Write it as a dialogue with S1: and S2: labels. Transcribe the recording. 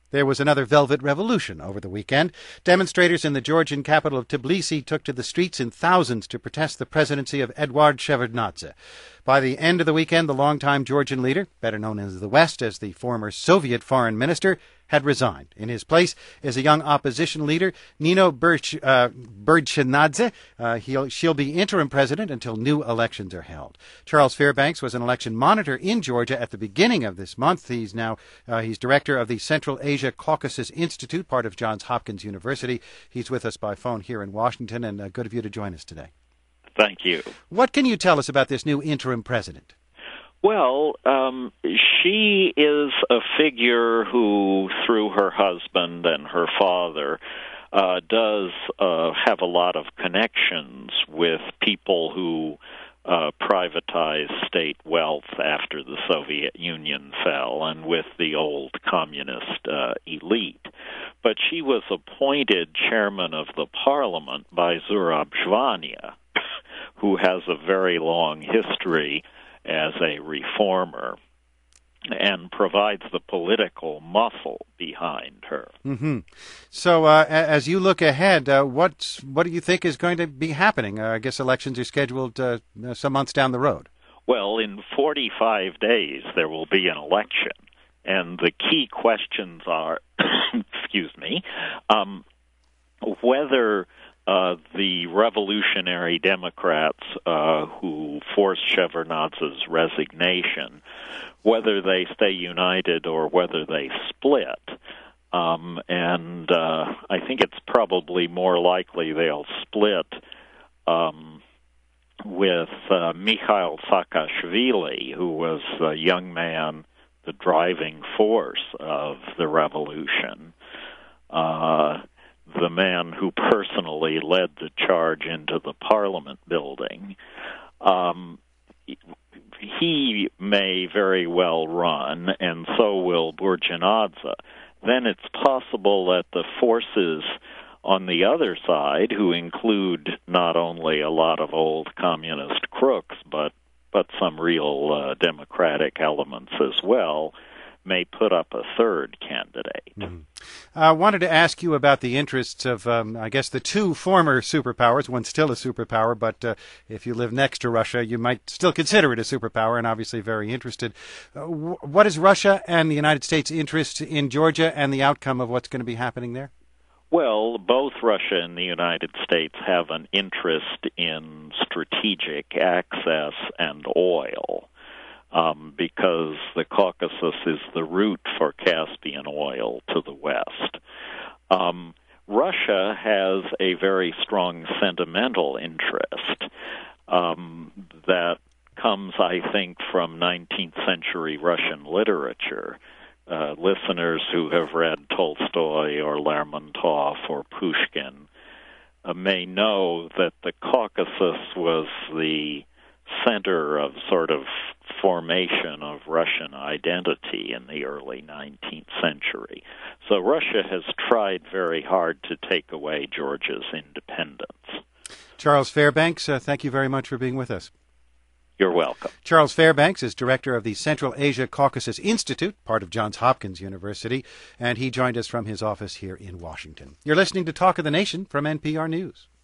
S1: There was another Velvet Revolution over the weekend. Demonstrators in the Georgian capital of Tbilisi took to the streets in thousands to protest the presidency of Eduard Shevardnadze. By the end of the weekend, the longtime Georgian leader, better known in the West as the former Soviet foreign minister, had resigned. In his place is a young opposition leader, Nino Burchenadze. She'll be interim president until new elections are held. Charles Fairbanks was an election monitor in Georgia at the beginning of this month. He's director of the Central Asia Caucasus Institute, part of Johns Hopkins University. He's with us by phone here in Washington, and good of you to join us today.
S2: Thank you.
S1: What can you tell us about this new interim president?
S2: Well, she is a figure who, through her husband and her father, does have a lot of connections with people who privatized state wealth after the Soviet Union fell and with the old communist elite. But she was appointed chairman of the parliament by Zurab Zhvania, who has a very long history as a reformer and provides the political muscle behind her.
S1: Mm-hmm. So as you look ahead, what do you think is going to be happening? I guess elections are scheduled some months down the road.
S2: Well, in 45 days there will be an election, and the key questions are, whether the revolutionary Democrats who forced Shevardnadze's resignation, whether they stay united or whether they split. And I think it's probably more likely they'll split with Mikhail Saakashvili, who was a young man, the driving force of the revolution. The man who personally led the charge into the parliament building. He may very well run, and so will Burchenadze. Then it's possible that the forces on the other side, who include not only a lot of old communist crooks, but some real democratic elements as well, may put up a third candidate.
S1: Mm-hmm. I wanted to ask you about the interests of, I guess, the two former superpowers. One's still a superpower, but if you live next to Russia, you might still consider it a superpower and obviously very interested. What is Russia and the United States' interest in Georgia and the outcome of what's going to be happening there?
S2: Well, both Russia and the United States have an interest in strategic access and oil. Because the Caucasus is the route for Caspian oil to the west. Russia has a very strong sentimental interest that comes, I think, from 19th century Russian literature. Listeners who have read Tolstoy or Lermontov or Pushkin may know that the Caucasus was the center of sort of formation of Russian identity in the early 19th century. So Russia has tried very hard to take away Georgia's independence.
S1: Charles Fairbanks, thank you very much for being with us.
S2: You're welcome.
S1: Charles Fairbanks is director of the Central Asia Caucasus Institute, part of Johns Hopkins University, and he joined us from his office here in Washington. You're listening to Talk of the Nation from NPR News.